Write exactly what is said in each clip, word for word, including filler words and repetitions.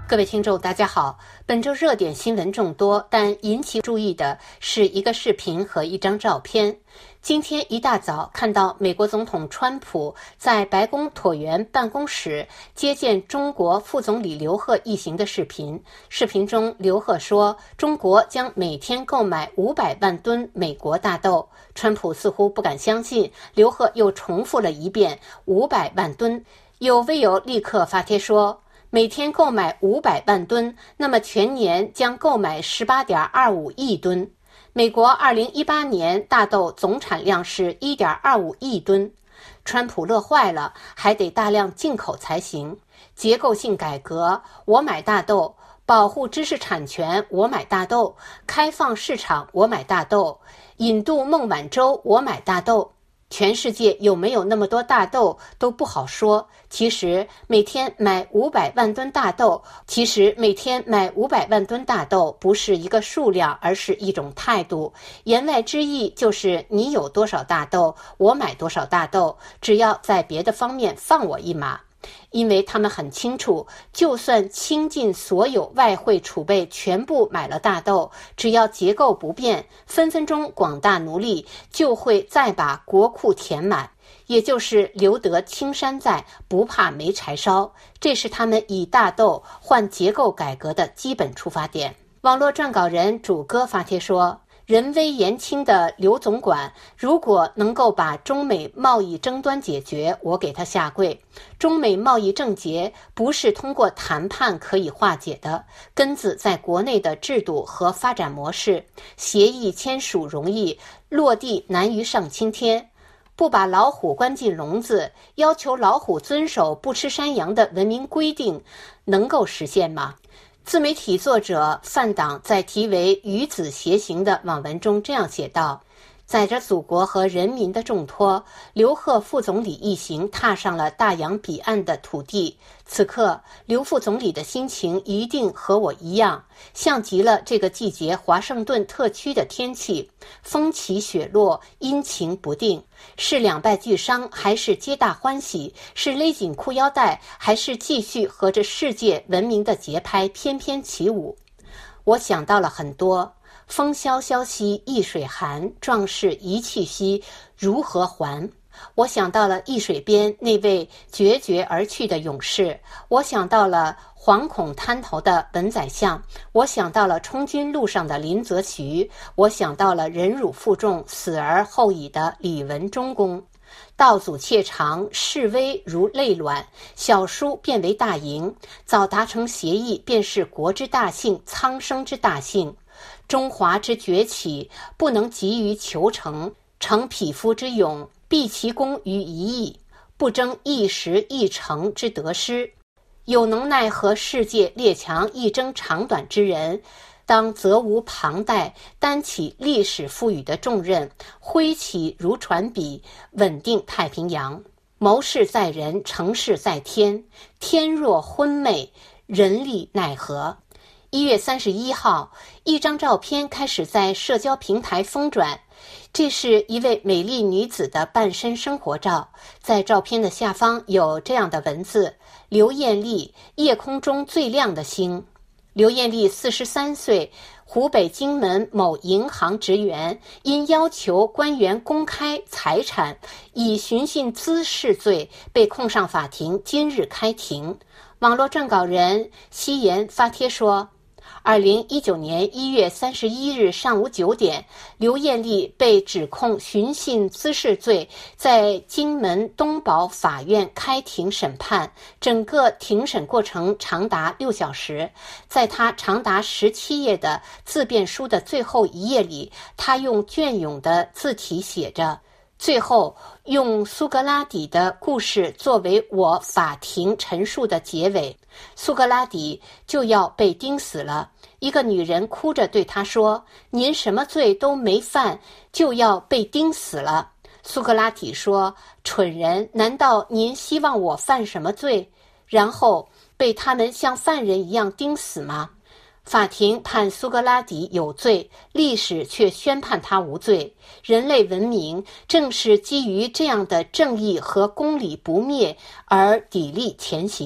各位听众大家好，本周热点新闻众多，但引起注意的是一个视频和一张照片。今天一大早看到美国总统川普在白宫椭圆办公室接见中国副总理刘鹤一行的视频。视频中刘鹤说中国将每天购买五百万吨美国大豆，川普似乎不敢相信，刘鹤又重复了一遍五百万吨。有微友立刻发帖说，每天购买五百万吨，那么全年将购买 十八点二五亿吨。美国二零一八年大豆总产量是 一点二五亿吨。川普乐坏了，还得大量进口才行。结构性改革，我买大豆；保护知识产权，我买大豆；开放市场，我买大豆；引渡孟晚舟，我买大豆。全世界有没有那么多大豆都不好说。其实每天买五百万吨大豆，其实每天买五百万吨大豆不是一个数量，而是一种态度。言外之意就是你有多少大豆，我买多少大豆，只要在别的方面放我一马。因为他们很清楚，就算倾尽所有外汇储备全部买了大豆，只要结构不变，分分钟广大奴隶就会再把国库填满，也就是留得青山在，不怕没柴烧。这是他们以大豆换结构改革的基本出发点。网络撰稿人主歌发帖说，人微言轻的刘总管，如果能够把中美贸易争端解决，我给他下跪。中美贸易症结不是通过谈判可以化解的，根子在国内的制度和发展模式。协议签署容易，落地难于上青天。不把老虎关进笼子，要求老虎遵守不吃山羊的文明规定，能够实现吗？自媒体作者范党在题为《与子偕行》的网文中这样写道，载着祖国和人民的重托，刘鹤副总理一行踏上了大洋彼岸的土地。此刻刘副总理的心情一定和我一样，像极了这个季节华盛顿特区的天气，风起雪落，阴晴不定，是两败俱伤还是皆大欢喜，是勒紧裤腰带还是继续和着世界文明的节拍翩翩起舞。我想到了很多，风萧萧兮易水寒，壮士一去兮如何还？我想到了易水边那位决绝而去的勇士，我想到了惶恐滩头的本宰相，我想到了充军路上的林则徐，我想到了忍辱负重死而后已的李文忠公。道阻且长，示威如泪卵，小书变为大营，早达成协议便是国之大幸，苍生之大幸。中华之崛起，不能急于求成，成匹夫之勇，毕其功于一役，不争一时一成之得失。有能耐和世界列强一争长短之人，当责无旁贷，担起历史赋予的重任，挥起如船笔，稳定太平洋。谋事在人，成事在天，天若昏昧，人力奈何？一月三十一号，一张照片开始在社交平台疯转。这是一位美丽女子的半身生活照，在照片的下方有这样的文字：刘艳丽，夜空中最亮的星。刘艳丽四十三岁，湖北荆门某银行职员，因要求官员公开财产，以寻衅滋事罪被控上法庭，今日开庭。网络撰稿人夕颜发帖说，二零一九年一月三十一日上午九点，刘艳丽被指控寻衅滋事罪，在荆门东宝法院开庭审判。整个庭审过程长达六小时。在她长达十七页的自辩书的最后一页里，她用隽永的字体写着：最后用苏格拉底的故事作为我法庭陈述的结尾。苏格拉底就要被钉死了，一个女人哭着对他说，您什么罪都没犯，就要被钉死了。苏格拉底说，蠢人，难道您希望我犯什么罪，然后被他们像犯人一样钉死吗？法庭判苏格拉底有罪，历史却宣判他无罪。人类文明正是基于这样的正义和公理不灭而砥砺前行。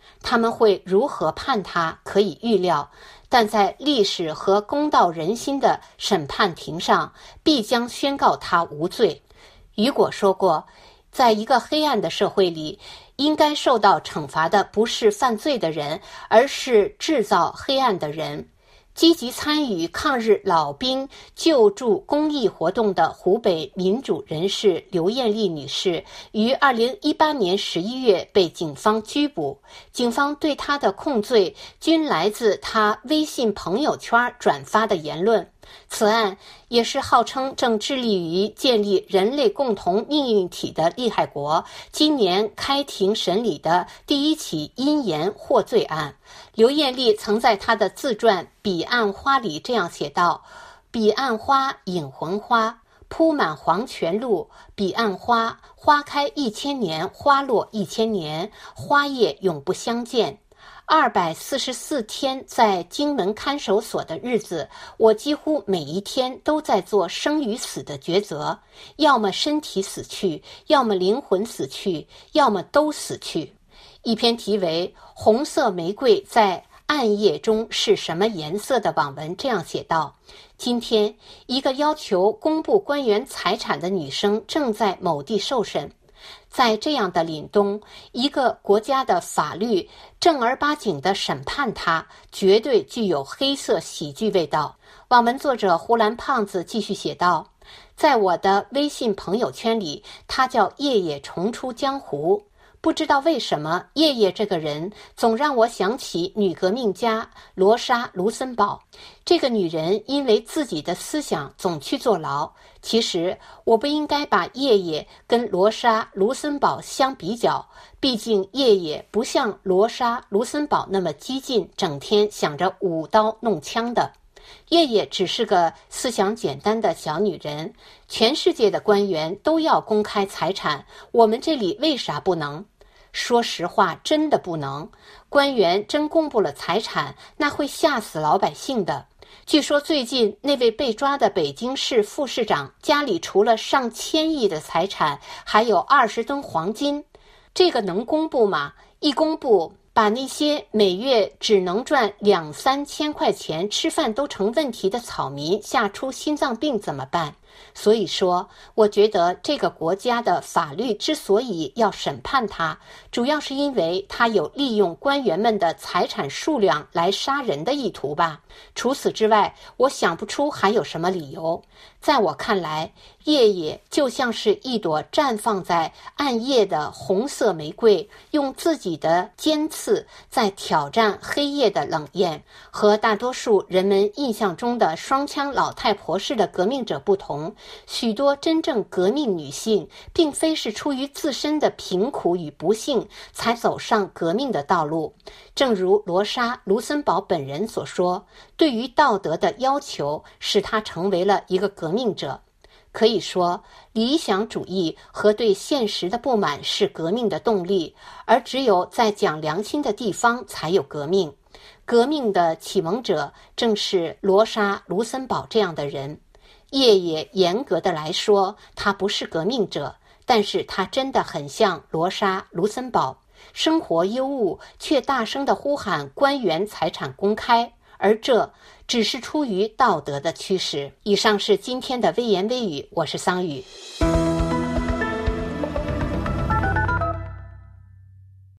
他们会如何判他可以预料，但在历史和公道人心的审判庭上，必将宣告他无罪。雨果说过，在一个黑暗的社会里，应该受到惩罚的不是犯罪的人，而是制造黑暗的人。积极参与抗日老兵救助公益活动的湖北民主人士刘艳丽女士于二零一八年十一月被警方拘捕，警方对她的控罪均来自她微信朋友圈转发的言论。此案也是号称正致力于建立人类共同命运体的利害国今年开庭审理的第一起因言获罪案。刘艳丽曾在她的自传《彼岸花》里这样写道：彼岸花引魂花，铺满黄泉路，彼岸花，花开一千年，花落一千年，花叶永不相见。二百四十四天在荆门看守所的日子，我几乎每一天都在做生与死的抉择，要么身体死去，要么灵魂死去，要么都死去。一篇题为《红色玫瑰在暗夜中是什么颜色》的网文这样写道：今天，一个要求公布官员财产的女生正在某地受审。在这样的凛冬，一个国家的法律正儿八经地审判他，绝对具有黑色喜剧味道。网文作者胡兰胖子继续写道：在我的微信朋友圈里，他叫夜夜重出江湖。不知道为什么，夜夜这个人总让我想起女革命家罗莎·卢森堡。这个女人因为自己的思想总去坐牢。其实我不应该把夜夜跟罗莎·卢森堡相比较，毕竟夜夜不像罗莎·卢森堡那么激进，整天想着舞刀弄枪的。夜夜只是个思想简单的小女人。全世界的官员都要公开财产，我们这里为啥不能？说实话，真的不能。官员真公布了财产，那会吓死老百姓的。据说最近那位被抓的北京市副市长家里除了上千亿的财产，还有二十吨黄金。这个能公布吗？一公布，把那些每月只能赚两三千块钱吃饭都成问题的草民吓出心脏病怎么办？所以说，我觉得这个国家的法律之所以要审判他，主要是因为他有利用官员们的财产数量来杀人的意图吧。除此之外，我想不出还有什么理由。在我看来，夜夜就像是一朵绽放在暗夜的红色玫瑰，用自己的尖刺在挑战黑夜的冷艳。和大多数人们印象中的双枪老太婆式的革命者不同，许多真正革命女性并非是出于自身的贫苦与不幸才走上革命的道路。正如罗莎·卢森堡本人所说，对于道德的要求使她成为了一个革命者。可以说，理想主义和对现实的不满是革命的动力，而只有在讲良心的地方才有革命。革命的启蒙者正是罗莎·卢森堡这样的人。夜夜严格的来说，他不是革命者，但是他真的很像罗莎·卢森堡，生活优渥，却大声地呼喊官员财产公开，而这只是出于道德的驱使。以上是今天的微言微语，我是桑宇。